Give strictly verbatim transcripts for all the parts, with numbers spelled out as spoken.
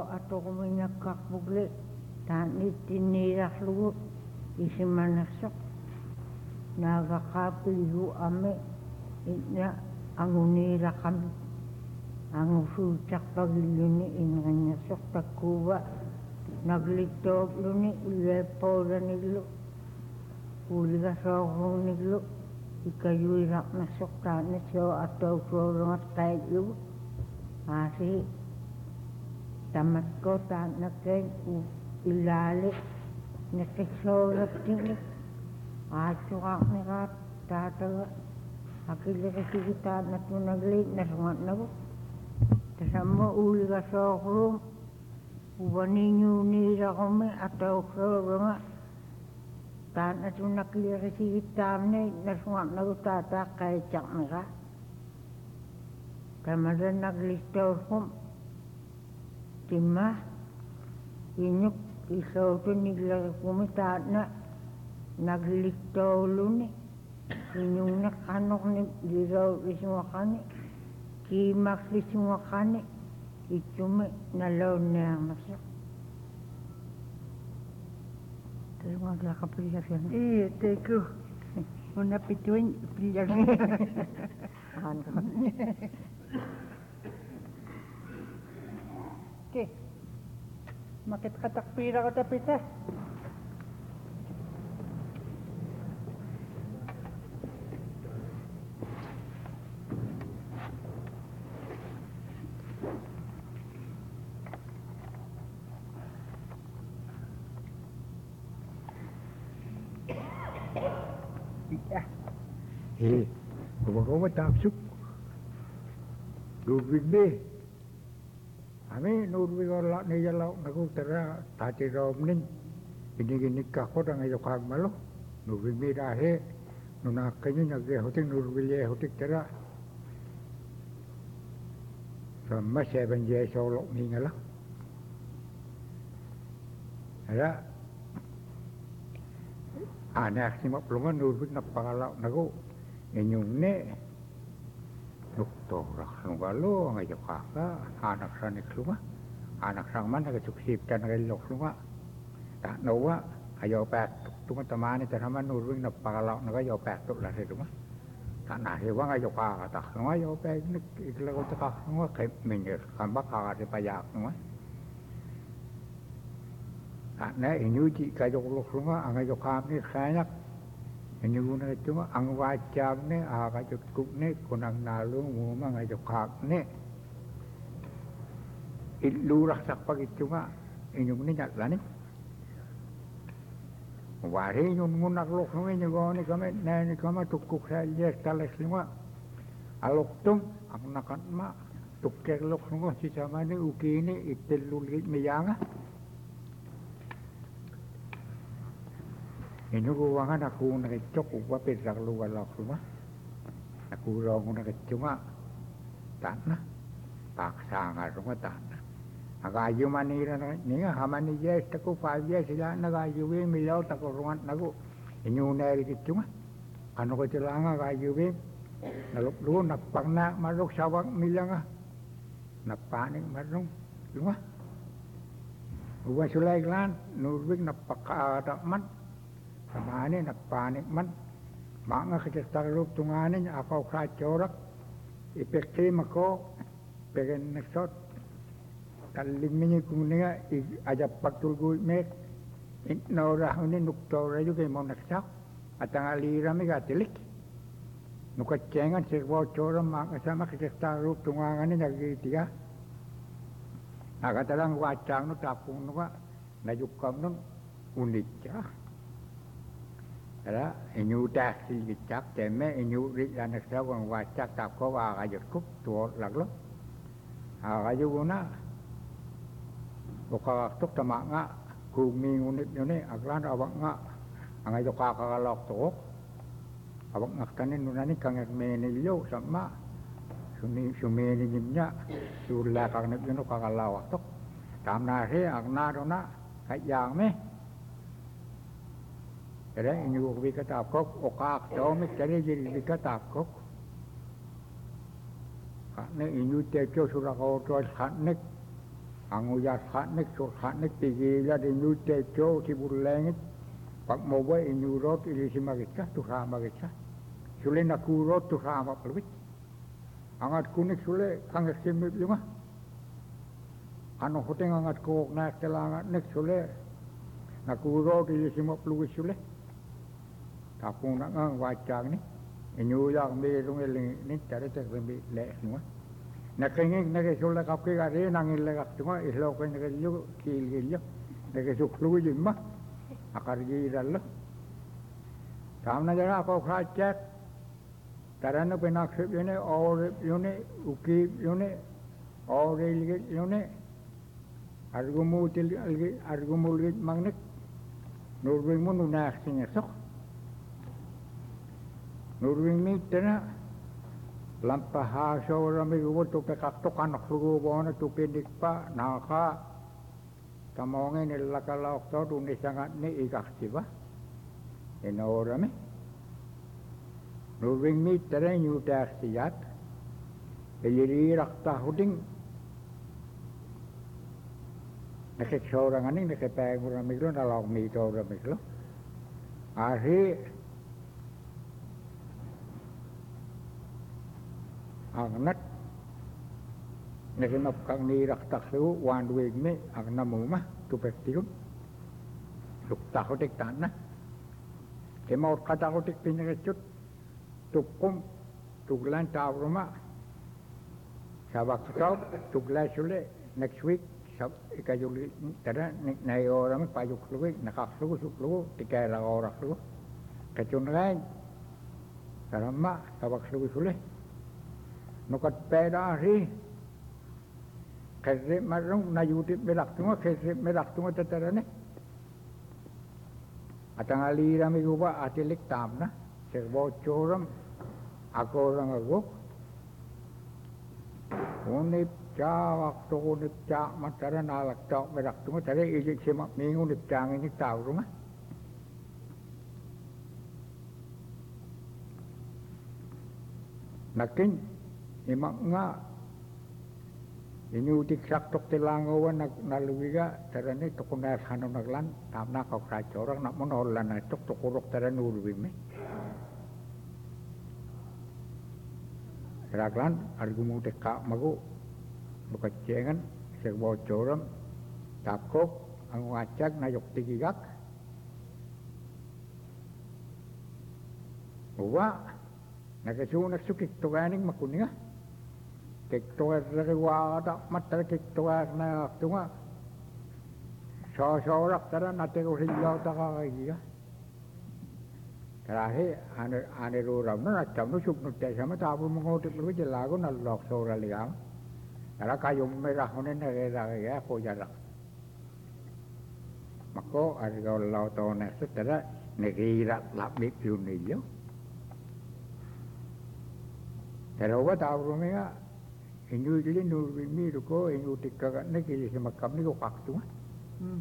atau kuminya kak bugle tani tinirah lu isi manasok naga kapilu ame ina angunira kami angu sucak pagiluni inanya sok takuwa naglito luni lepo dan ilu uliga sokong ilu ikayuirak nasok tani so atau sorongat kayak lu masih tamat kota naken ilali nakisorat tinggi acukak nikat tataga akili kita natu nagli nasungat nagu tasama uli ka sokrum ubaninyu nira kome atau soronga tan natu nagli kita ne nasungat nagu tata kaycak nika kamadan nagli torkum timah inyuk isau tu nigla kumita na naglito luni inyung na kanok ni diraw isungakani kimak isungakani itume nalaw na masya terus magla kapilisan iya teku una pituin pilihan ahan ka oke makit katakpira ka tapita iya eh kumakumat tapsuk Ludwig B Ami Ludwig Allah ni jalau naku tera tati romnin ini gini kako dang ayo kag malo Ludwig B dahe nuna kanyu nyage hoting Ludwig ye hoting tera sama seven je solok ni ngala ada anak simak pelungan Ludwig napakala naku inyung ne doktor kalau ngajo kakak anak sanik lumah anak sang mana kecuksip dan ngelok lumah tak nawa ayo pek tu teman itu sama Nurwing napakala naga ayo pek tu lah rumah tak nah hewa ngajo kakak tak ngajo pek nik ikhlas kau tak ngajo kayak minggir kambak kakak dipayak lumah tak nah ini uji kajo lumah ngajo kami banyak ini guna cuma ang wajab ni aga cukup ni kunang nalu muma ngajo kak ni ilurah sakpag cuma ini guna nyatla ni wari nyun ngunak lok ni nyugo ni kami ni kami tukuk saja talas lima alok tung ang nakan ma tukkek lok nungo si sama ni uki ni itelulit miyanga ini ruangan aku nak cok upa perak luar lok rumah aku rong nak cuma tanah paksa ngar rumah tanah aga ayu manira ni hamani jes taku five years sila naga ayu we milau taku ruangan nagu ini unel cuma kanu ko celanga aga ayu we naluk lu napang na maruk sawang milanga napanik marung rumah uwa sulai klan Nurwig napaka ada man sama ini nak panik man mak ngah kerja rup tungane apa ukra corak ipekti mako pengen nesot kalim ini kuninga aja paktul gue mek nora ini nuktor juga mau nesok atang alira mega telik nukat cengan serbo corak mak sama kerja rup tungane lagi tiga agak terang wacang nu tapung nu pak najukam nu unik ya ada inyu taksi gicak teme inyu rik anak sawang wacak tak ko wa ajak kuk tuot laglo ha ayu guna boka tok tama nga kumi ngunit yone aglan awak nga angai jo ka ka lok tok awak ngak tanin nunani kangek meni yo sama suni sumeni nyimnya sulla kang nek yono ka lawak tok tamna he agna dona kayang me Jadi ini ubi kata kok, okak domik jadi jadi kata kok. Karena ini tejo surah kau tuan kanek ang uyat khatnik sur khatnik tigila di nu techo si bulengit pak moba inurot ili si magitsa tu ha magitsa sule nakurot tu ha ma pelwit angat kunik sule kangas simip lunga ano hoteng angat kok na telangat nek sule nakurot ili si ma pelwit sule tapung nak ngang wajang ni inyu yak me rung eling ni tare tek rembi le semua nak ingin nak sule kap ke gare nang ile kap semua islo kan nak ju kil gilyo nak suk lu jimma akar gi dal samna jara ko khajak tarana penak sep yone or yone uki yone or ilge yone argumu til alge argumul ge magnek nurwing mun unak singesok nurwing mi tena lampaha sora mi go to pekak to kan khrugo bona to pedik pa naka tamonge ne lakala okto dune sangat ne ikak siba enora me nurwing mi tena nyu tak siat eliri rakta huding nekek sora ngani nekek pegura miglo na log mi to ra miglo ari ang nat nakinap kang niraktak lu one week me ang namuma tupektikum lukta ko tik tanah kemaut kata ko tik pinakachut tukum tuglan taw rumah sabak stop tuglan sule next week sab ikajuli tada nay orang payuk lu nakak lu suk lu tikai la orang lu kacun lain karama sabak lu sule nukat peda ri kerja marung na YouTube belak tunggu kerja belak tunggu teterane atang alira mi guba atilik tamna serbo coram aku orang aku unip ca waktu unip ca matara nalak cok belak tunggu tadi ijik semak minggu unip cang ini tahu rumah nakin imak nga ini utik sak tok telangawan nak naluwiga tarane tokona hanom naglan tamna kau kracorang nak monolan na tok tokurok taran urwi me raglan argumu teka magu buka cengan serbo coram takok ang wacak nayok tigigak uwa nakasunak sukik toganing makuninga kektoa rewa da matar kektoa na tunga so so rak tara nate ko rillo ta ka iya terahe ane ane ro ram na cham no sup no te sama ta bu mo te lu je la ko na lok so ra liam ara ka yum me ra hone na ge ra ge ko ya ra mako ari go lo to na su tara ne gi ra la bi yu ni yo pero wa ta ru me ga inyu jadi nur mi ru ko inyu tikka ne ki se makam ni ko kak tu Hmm.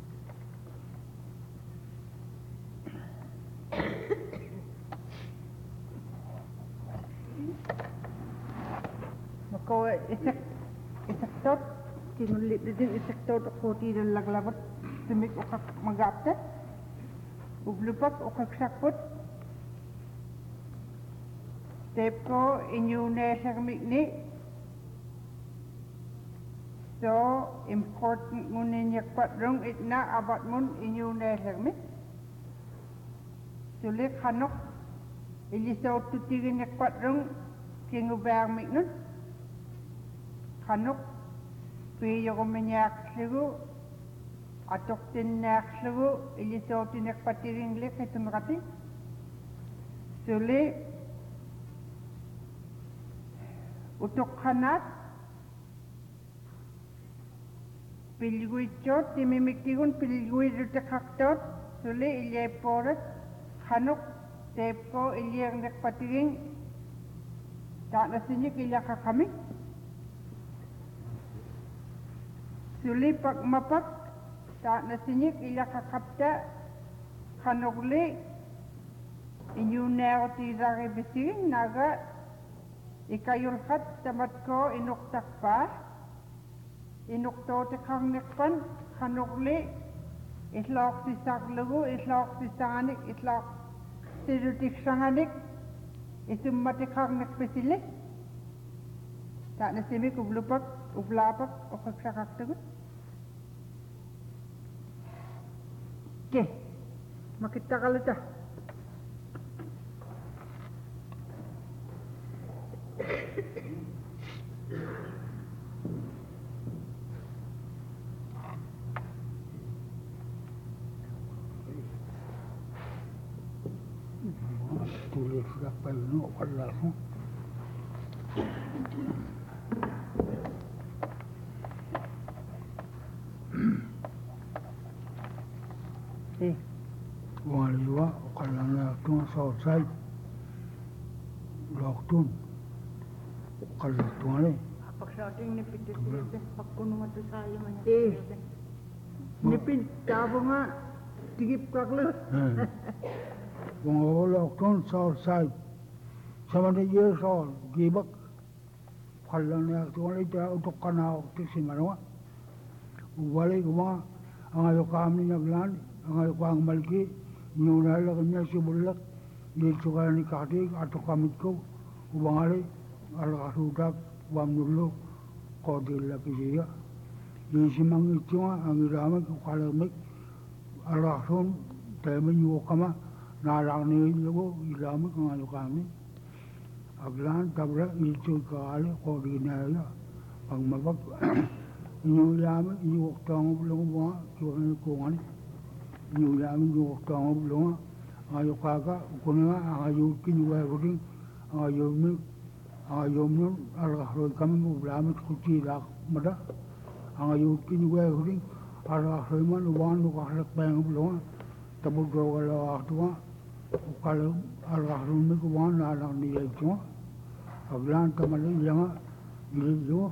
Mako isak isak tot kinulit din isak tot ko ti dan laglabat tumik ukak magapta uglupak ukak sakput tepko inyu ne sakmik ni so important ngunin yak patrong itna abat mun inyu ne sakmik sulit khanok iliso tutigin yak patrong kingu bang miknun khanok piyo ko menyak sigu atok tinak sigu iliso tinak patiring lek itun kati sulit utok khanat pilgui chot timimiktigun pilgui rutakaktot sule ilye porat khanuk tepko ilye ngak patiring tak nasinya ilya kakami sule pak mapak tak nasinya ilya kakapta khanuk le inyu neroti zare bisiring naga ikayul khat tamat ko inuk takpa inuk to te khang nek pan khanok le islok si sak lugu islok si sanik islok si rutik sanganik isum mate khang nek pesile tak na simi kublupak ublapak okak sakak tegut ke makita kalita tulis apa ini Allah eh waliwa kalana tu selesai loktu kalau tu ni apak shouting ni pitu tu pakunu matu saya mana Eh. nipin tabunga tigip kaklu Wong loktu selesai sama dia soal gibak kalana tu ni dia untuk kanau tu si mana wali kuma ang kami naglan ang kuang malki nyuna la kanya si bulak di suka ni kati atau kami ko ubangali ala sudak wam nulu ko dilla kisiya di simang itu ang irama ko kalamik ala sun teme nyu kama nalang ni lugo irama ko ang kami aglan tabra itu kali ko dinaya pang mabag nyu yama nyu tong bulong mo ko ko ngani nyu yama nyu tong bulong ayo kaga kunga ayo kinwa guding ayo mi ayo mi ala ro kam mu blam kuchi la mada ayo kinwa guding ala ro man wan ko ala pang bulong tabu go la atwa kala ala ro mi ko wan la la ni yo aglan tamali yama ni yo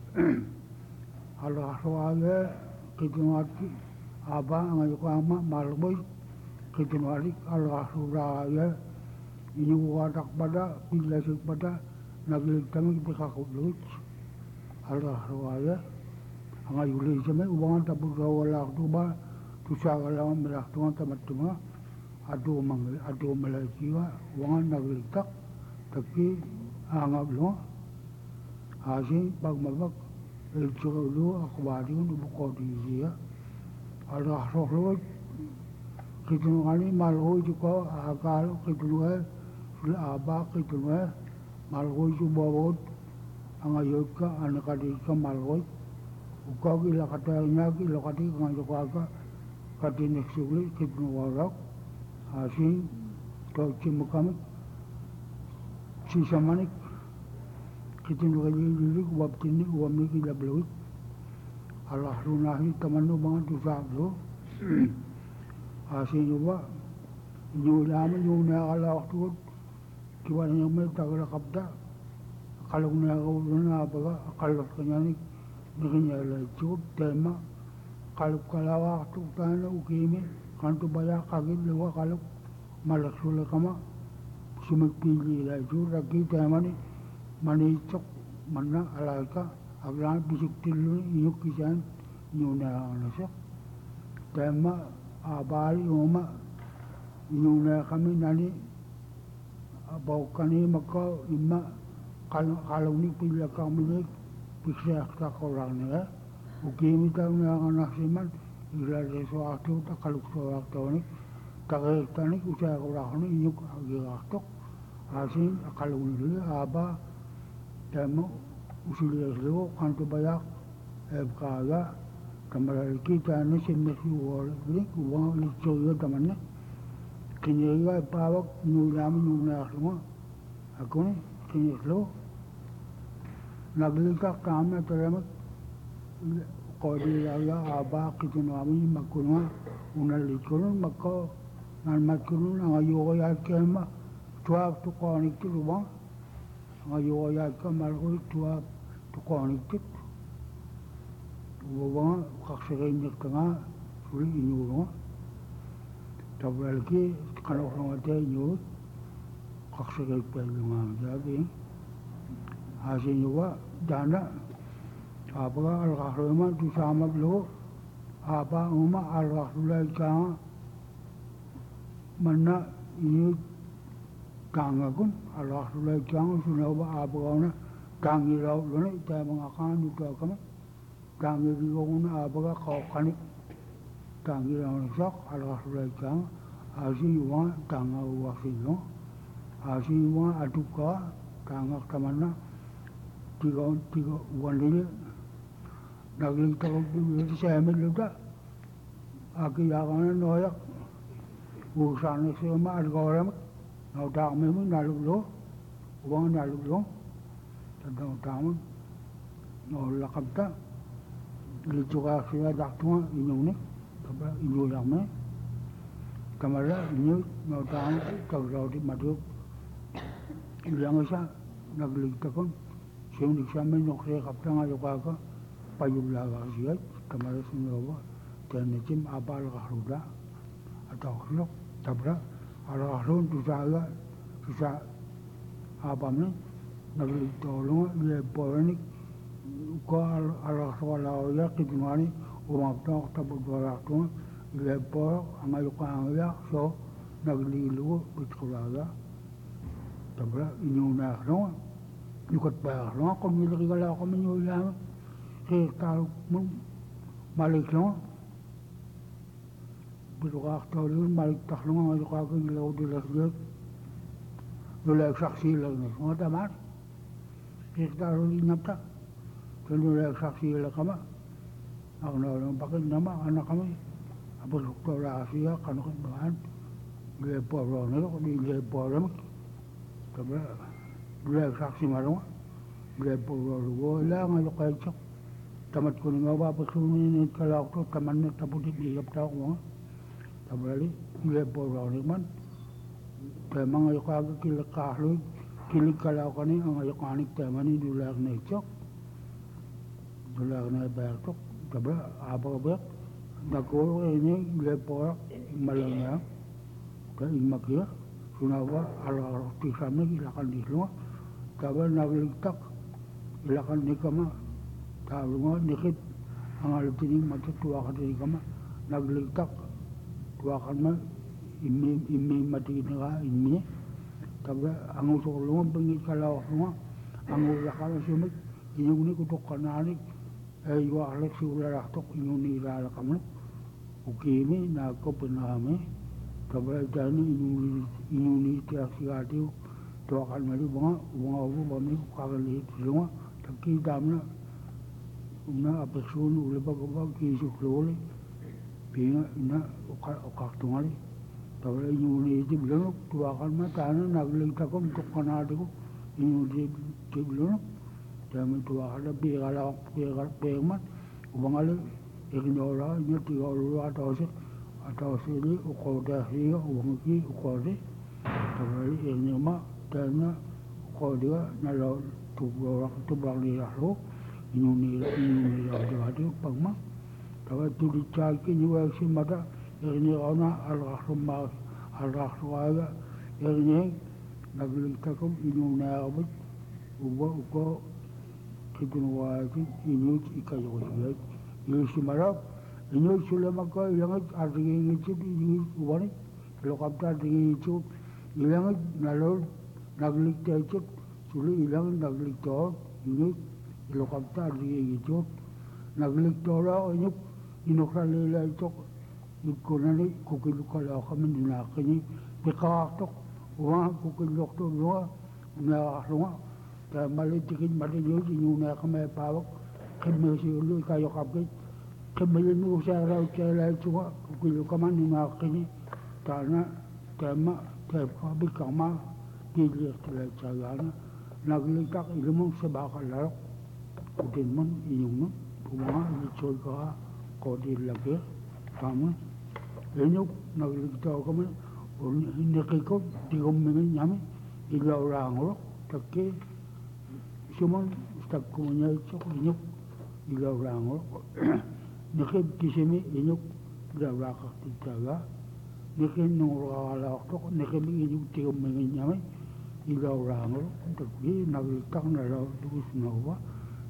Allah swale kitunwati aba ngai kwama malboy kitunwati Allah swale ini wadak pada bila sik pada nagil kami kita kulut Allah swale ngai uli jeme ubangan tabu wala tuba tusagala merah tuan tamatuma adu mang adu malajiwa ubangan nagil tak tapi angap lo hasil bag mabak el chulu akhbari nu buko dia ala rohlo kitu ani malho juko agal kitu eh sila aba kitu eh malho ju bawot anga yoka anakadi ka malho uka gila katanya gila kati nga joko aga kati neksuli kitu warak asin to chimukamik sisamanik kita juga jadi kuat ini kuat ni kita belum Allah runahi teman tu bangun tu sahlo asyik juga nyula menyula Allah tu kiwan yang mereka kalau kapda kalau ni aku runa apa kalau kenyani dengan yang cukup tema kalau kalau waktu tanah ukimi kan tu banyak kagin lewa kalau malas sulit kama sumek pilih lah itu lagi tema ni mani cok mana alaika aglan bisik tilu yuk kisan nyuna anasa tema abali oma nyuna kami nani bau kani maka imma kalau kalau ni pilih kami ni bisa tak orang ni eh ukimi tak ni anak siman ila sesuatu tak kalau sesuatu ni tak tani usaha orang ni yuk agak asin kalau ni aba temo usulia selo kanto bayak ebkaga kamar kita ni semesi wal ni kuwa ni coyo tamannya kinyega pawak nyulam nyuna semua aku ni kinyes lo naglika kami terima kodi laya aba kita nami makunwa unalikurun mako nan makunun angayo ya kema tuap tu koni tu lubang ngayo ya kamal ko tua tu konik tip uwa kakserin nek tanga suri inyo tabal ki kalau orang ada inyo kakserin pelungan jadi hasilnya dana apa al-Rahman tu sama lo apa uma al-Rahman kang mana ini kang akun al-Rahman kang sunawa apa ona kang irau lo ni ta mengakan itu kama kang irau na apa kau kanik kang irau sok al-Rahman kang asi wa kang awasino asi wa aduka kang kamana tiga tiga wanita naging takot dito sa amin luta aki yakan noyak urusan sa mga algorithm nautak kami mo naluglo uwang naluglo tandang tamang naulakab ta dito ka siya daktunga inyong ni kaba inyuyak me kamala inyo nautakang kaglaw di maduk ilang isa nagligtakon siyong nagsamin nukse kapta nga yukaka payulaga siya kamala sinawa tanatim abal kahruda atau khlok tabra ala kahrun tusaga tusa abamne nagligtolong le poranik ko ala swala ya kitmani umapta tabudwala to le por angayuka angya so naglilu bitkulaga tabra inyuna no yukot ba no ko miligala ko minyula ke tal mun malik no biluga tawlun malik tahlunga ayuka ko ilaw dilasget nula saksi lang ni mo tamar ke tal inapta nula saksi lang kama ako na lang bakit nama anak kami apa doktor rahasia kan kan bahan dia porong ni ko dia porong tabra dia saksi marong dia porong wo la ngayo kay chok tamat ko nga ba pasunin ni kalak to taman na taputi di lapta ko tabrali dia porong ni man tema ngayo ka kilakahlo kilikalaw kani ang ngayo kanik tema ni dulak na chok dulak na bertok tabra apa ba nagko ini dia porong malangya ka imakya sunawa ala tisame ilakan di semua kaba nagligtak ilakan ni kama talunga nikit ang alutining matutuwa ka din kama nagligtak tuwakan ma imi imi mati nga imi kaba ang usulungan pangit kalaw semua ang ulakan sumit inyong ni kutok kananik ay wa alak si ularaktok inyong ni ilalakam ukimi na ko pinami kabla jani inuni inuni tiak siatiu to akan mari bunga bunga ubu bami kagali tulunga taki damna una apesun ule bagaba kisu klole pinga ina uka uka tungali kabla inuni ti bilang to akan matana nagling takom to kanadiku inuni ti bilang jami to akan bigala bigala pegman ubangale ignora nya ti olu atau atau sini ukoda hiya uangki ukode tabali ini ma dana ukoda nalo tubrak tubrak ni lahlo inuni inuni lahlo pagma tawa tu dicaki ni wasi mata ini ona al-rahma al-rahwa ini naglitakum inuna abut uba uko kitunwaki inut ikayo Yesus marap, ini sudah maka yang artinya itu ini uang kalau kata artinya itu yang nalor naglik itu sudah hilang naglik itu ini kalau kata artinya itu naglik itu lah ini ini kalau itu ikunan ini kukil kalau kami dinak ini bekak uang kukil itu dua nak semua tapi malah tikin malah jadi ini nak kami pawak kami sih kayu kapit kami nu saya cela cuma kuil kaman ni nak ini karena tema tema bikama kilir cela cela naglitak ilmu sebakal lalu kutin man inyong puma dicol ka kodir lagi kamu ini naglitak kami ini kiko tiga minggu nyami ilau orang lo tapi cuma setiap kunya itu inyok ilau orang lo nikib kisimi inyok dawaka titaga nikib nungwala waktu nikib inyok tiga minggu nyami ilaw rango tapi naglitak na raw tugus nawa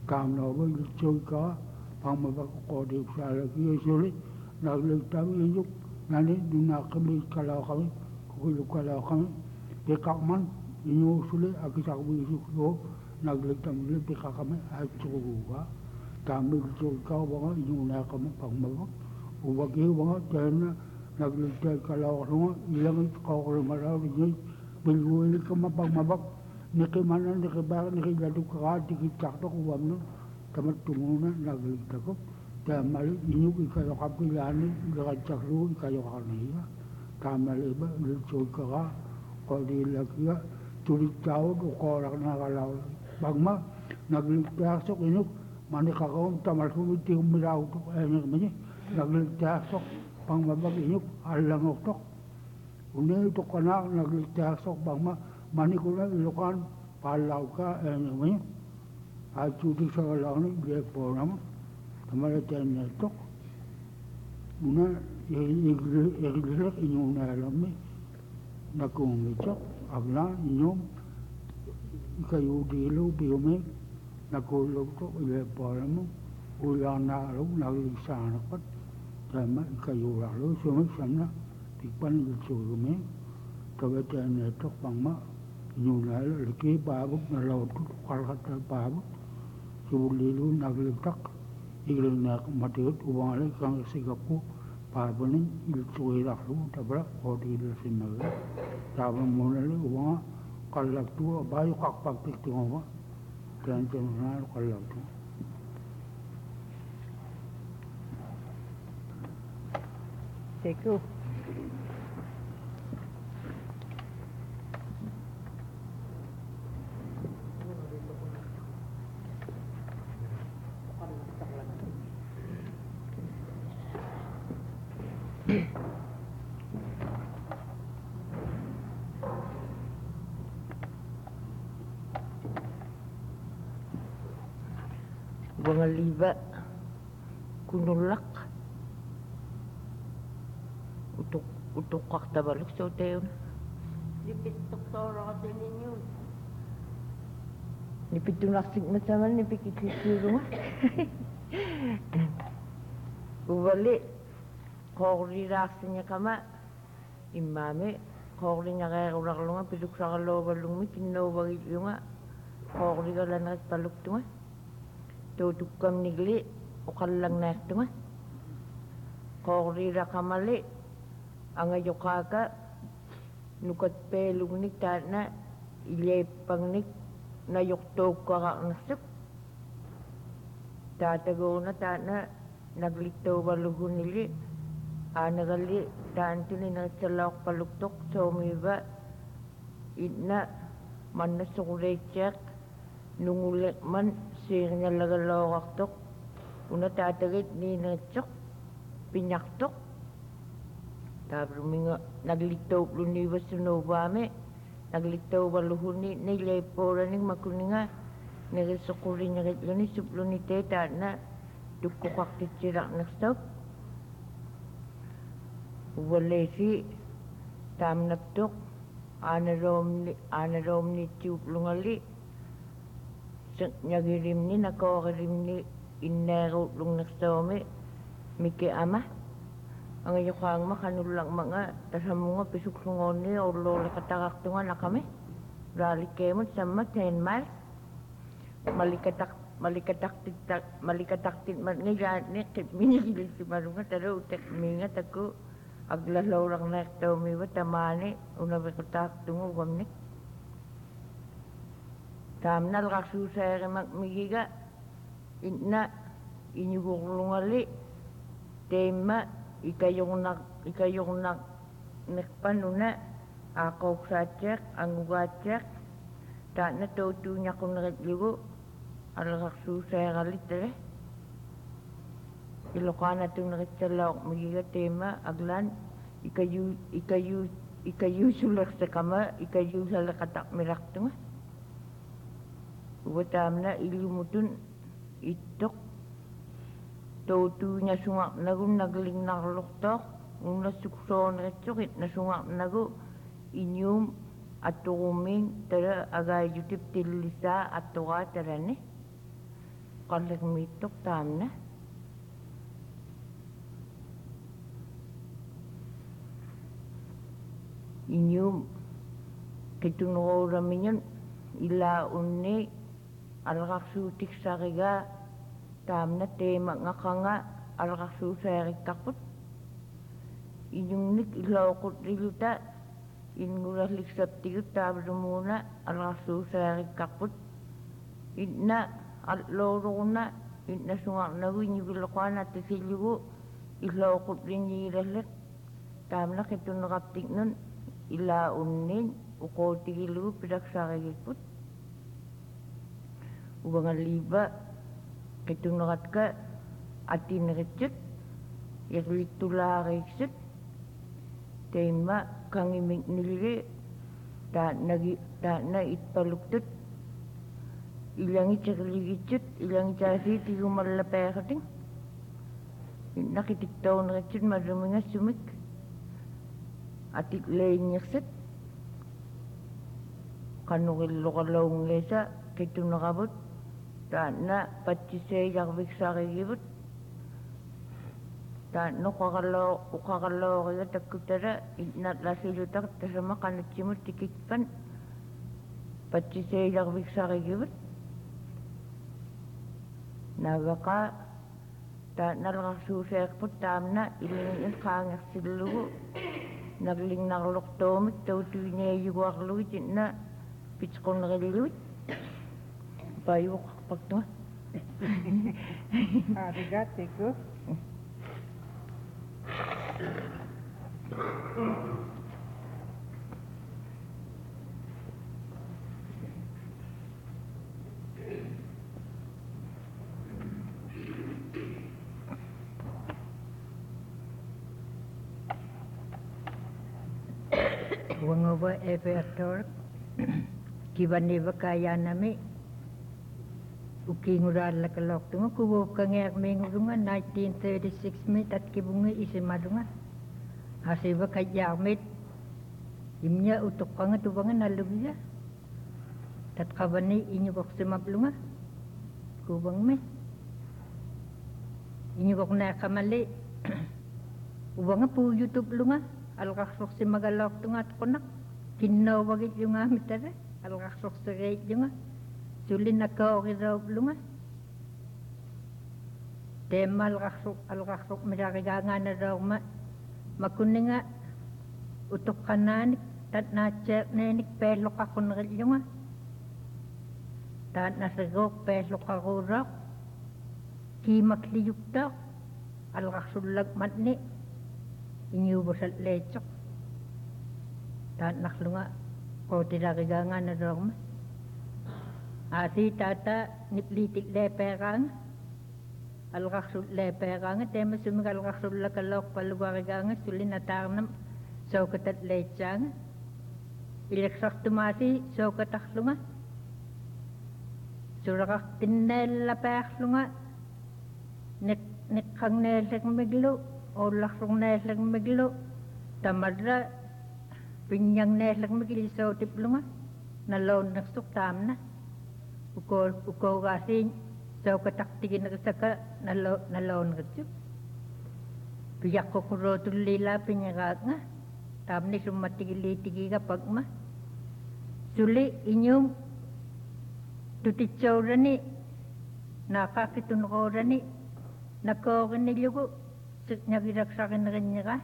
kam no ba choi ka pang ma ba ko de sa la ki sole na le tam yuk na ni du na kami kala kami ko lu kala kami pe ka man inu sole akisa bu su ko na le tam le pe ka kami a chu ga tam le choi ka ba inu na kami pang ma ba u ba ki ba ten na le te kala ro ilang ko ko ma ra ni bil wu ni ka ma pang ma ba ni ke mana ni ke ba ni ke jadu ka ti ki tak to ko no tamat tumuna na le ta ko ta mal inu ki ka ka pi la ni ga chak ru ka yo ka ni ya ta mal ba le choi ka ko di la ki tu ri chao do ko ra na ga la bang ma na le ta so inu mani ka ko ta mal ku ti mi ra to e ni mi na le ta so pang ma ba inu ala ngok to une to ko na na le ta so bang ma mani ko na lo kan pa lau ka e ni mi a chu ti so la ni le po na ma ta le ta ne to una e e e e inu na la mi na ko mi to agla inu ka yu di lu bi me na ko lo to le po na ma u la na lu na li sa na pat ta ma ka yu la lu so mi sa na ti pan lu so me to ve ta ne to pang ma inu na le ki ba bu na lo tu kwal ka ta ba bu su li lu na li tak iglo na ma te u ba le kang si ga pu pa bu ni il su i la lu ta bra o di le si na le ta ba mo le u ba ka la tu ba yu ka pa ti tu ba kan chen na ka la tu Teku. Bunga liba kunulak utuk utuk kakta baluk sa tayo Lipit doktora ka din ninyo. nipit tunaksik masaman nipit kikisiro nga ubali kogri raksin niya kama imame kogri niya kaya kurak lunga piduk sa kaloba lungi kinobagit lunga kogri ka lanat paluk tunga tutukam nigli ukalang nak tunga kogri rakamali ang ayokaka nukat pelung nik na ilepang nik na yuktok ka nasuk tatago na tana naglito baluhun nili anagali tanto ni nagsalak paluktok so miba ina man nasukurecek nungulek man sirnya lagalawak tok una tatagit ni nagsok pinyaktok tapos mga naglito luniwa sunobame naglito baluhun ni nilepora ning makuninga nagasukuri niya kat yun suplo ni teta na dukukak titirak na stop wala si tam naptok anarom ni anarom ni tiyup lungali nyagirim ni nakokirim ni inero lung naksome miki ama ang ayokang makanulang mga tasamo nga pisuklungon ni o lola katakak tunga na kami rali kemot sama ten miles malikatak malikatak tiktak malikatak tik man nga ni kit minigil si marunga taro utek minga tako aglalaw lang na ito miwa tamani una bikatak tunga wamnik tam na lakasusay magmigiga ina inyuguklungali tema ikayong nak ikayong nak nekpanuna ako sa check ang ugatchek ta na tutu niya kung nakatligo alakak susay kalit eh ilokana itong nakatsalawak magiga tema aglan ikayu ikayu ikayu sulak sa kama ikayu sa lakatak mirak tunga ubatam na ilumutun itok tutu niya sungak nagu nagling nakaluktok nung nasukso na tsukit na sungak nagu inyum at tukuming tara agay yutip tilisa at tuka tara ni qallermiittoq taamna inium qituneruulaminun illa unni alqarsuutiksariga taamna teemangaqanga alqarsuusaariqqarput inungnik ilooqutliluta inguralliksaptigut taavlumuuna alqarsuusaariqqarput inna аллооруна иннасуарнагу иниулеқуана тассиллугу иллооқутлиниилаллек таамна қитунеқартикнун илаа унниин уқоотигилугу пилаксааригиппут увангаллиипа қитунеқатка атинеритсут ярлиттулаариксут тейма кангимикнилги тааннаги таанна итпалуктут илангитерлигитсут илангитаасии тигумаллапаахатин иннақитиктоонеритсут маллумингассумик атиклеиннерсат каннуриллоқалаунгеса қитунеқавут таанна патсисеиларвиксааригивут таанно қаралоо уқаралоорига таккутала иннатласилутар тасама қанатсимут тикикпан патсисеиларвиксааригивут наваqa таанналерсуусеерпут таамна илингин qaangersillугу нарлингнарлортуумик таутуинеаюгуарлугит инна питеқунерилуит паюоқарпактуа аригатеку Wangova evertor kibaniva kayanami ukinguralla kaloktunga kuwo kangeak mingurunga nineteen thirty-six mit at kibunga isimadunga hasiva kayamit imnya utukanga tubanga nalubya tat kabani inyubok simablunga kubang me inyubok na kamali ubanga pu YouTube lunga alqarsuq simagalok tungat konak kinnaw wagit yung amitare alqarsuq sagay yung sulin nakaoriraup lunga tema alqarsuq alqarsuq mirarigangan na raw ma makuninga utok kananik tat nacher nenik pelo kakunril yung tat nasagok pelo kakurok kimakliyuktok alqarsulag matni inyubosal lecok tat naklunga ko tilarigangan na roma asi tata niplitik leperang alqarsul leperang tema sumig alqarsul lakalok paluwarigang sulin atarnam saukatat lechang ileksak tumasi saukataklunga surakak tinnel laperlunga nek nekkang nelek miglo olaksong neslang maglo tamadra pinyang neslang magli so tiplunga nalon naksuk tamna uko uko gasin so kataktigin nagsaka nalo nalon gatsu piyak ko kuro tulila pinyagat nga tamni sumatigili tigiga pagma suli inyum tutitsawrani nakakitunurani nakoriniligo nagiragsakin rin niya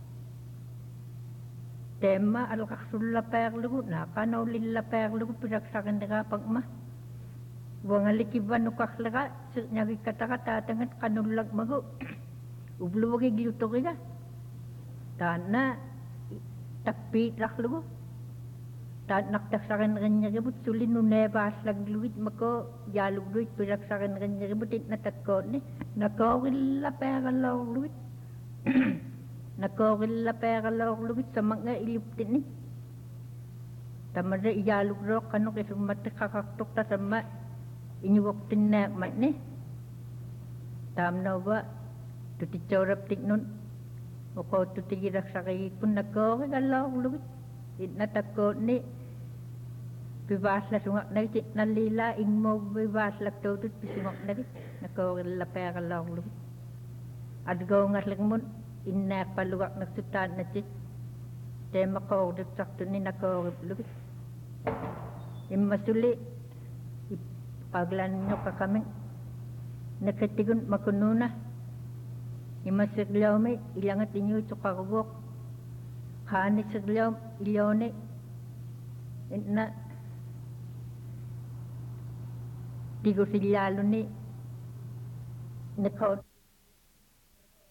tema alqarsulla perlugu nakanawlilla perlugu piragsakin niya pagma wangalikiban ukaklaga nagikataka tatangat kanulag magu ubluwagi giutoriga tana takpit laklugu tan naktaksakin rin niya ribut sulin nunebas lagluit mako yalugluit piragsakin rin niya ribut natakot ni nakawilla perlugu nakawilla perlugu sa mga iliptin ni tamada iyalugro kanu kisumat kakaktok ta sama inyuwaktin na mat ni tamna ba tutitsawrap tiknun uko tutigirak sa kayipun nakawilla perlugu natakot ni Pibasla sungak nagi nalila ingmo pibasla tawtut pisungak nagi nakawala pera long lu. Adgaw ngat lagmun inna palugak nagsutan na tit. Tema kawdut sakto ni nakawag lu. Imasuli paglan nyo kakaming nakatigun makununa. Imasaglaw may ilangat inyo tsukakabok. Hanik saglaw ilyone. Na tigo si lalo ni nakaw